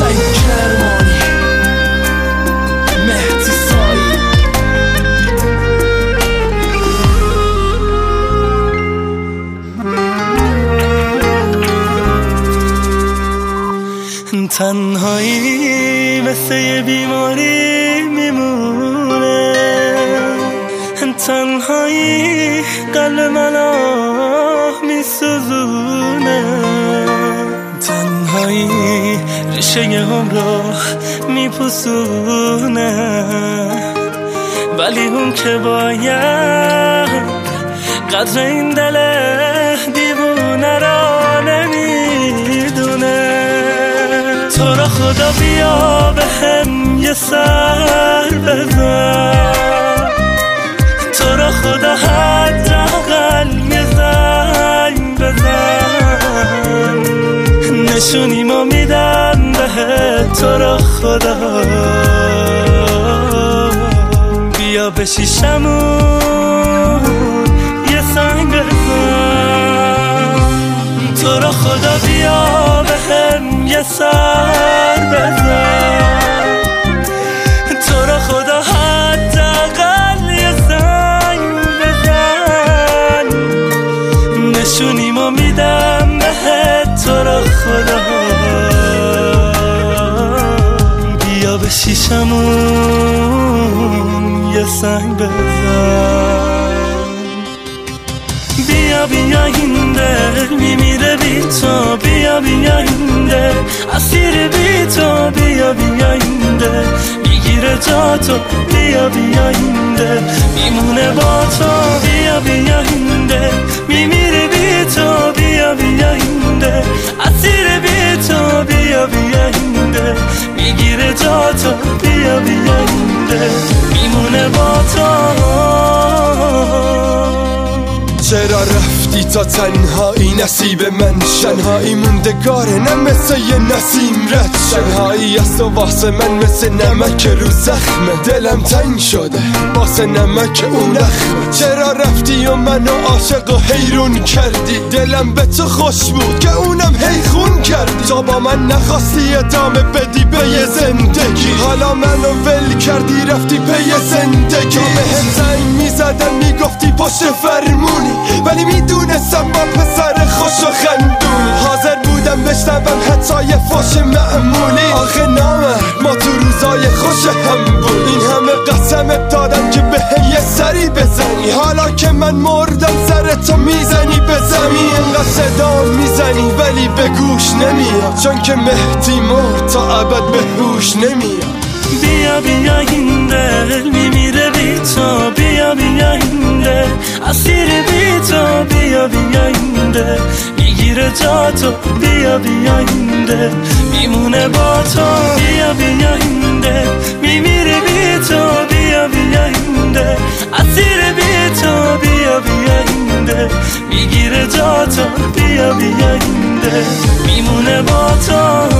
وحید کرمانی، مهدی سایی. تنهایی مثل یه بیماری میمونه، تنهایی قلب منو میسوزونه، تنهایی ریشه عمرو میپوسونه، ولی اون که باید قدر این دل دیوونه را نمیدونه. تو را خدا بیا به هم یه سر بزن، تو را خدا حداقل یه زنگ بزن، نشونیمو میدم بهت. تو را خدا بیا به شیشمون یه سنگ بزن، تو را خدا بیا به هم یه سر بزن، تو را خدا حداقل یه زنگ بزن، نشونیمو میدم بهت. تو را خدا بیا به شیشمون یه سنگ بزن. بیا بیا این دل میمیره بی تو، بیا بیا این دل اسیر بی تو، بیا بیا این دل میگیره جا تو، بیا بیا این دل میمونه با تو، بیا بیا این دل میمیره بی تو، بیا بیا این دل اسیر بی تو، بیا بیا این دل میگیره جا تو، بیا بیا این دل میمونه با تو. چرا رفتی تا تنهایی نصیب من؟ شنهایی موندگاره نه مثل یه نسیم رد. شنهایی است و واسه من مثل نمک رو زخمه، دلم تنگ شده واسه نمک اون نخمه. چرا رفتی و منو عاشق و حیرون کردی؟ دلم به تو خوش بود که اونم حیخون کردی. تو با من نخواستی ادامه بدی به یه زندگی، حالا منو ول کردی رفتی به یه زندگی. تا بهم زنگ میزدن میگفتی پشت فرمونی، ولی میدونستم با پسر خوش و خندونی. حاضر بودم بشنوم حتی یه فوش معمولی، آخه نامرد ما تو روزای خوش هم بود. این همه قسمت دادم که به یه سری بزنی، حالا که من مردم سرتو میزنی به زمین. اینقدر صدا میزنی ولی به گوش نمیاد، چون که مهدی مرد تا ابد به هوش نمیاد. بیا بیا این دل میمیره بی تو، بیا بیا این دل اسیر بی تو، بیا بیا این دل میگیره جا تو، بیا بیا این دل میمونه با تو، بیا بیا این دل میمیره بی تو، بیا بیا این دل اسیر بی تو، بیا بیا این دل میگیره جا تو، بیا بیا این دل میمونه با تو.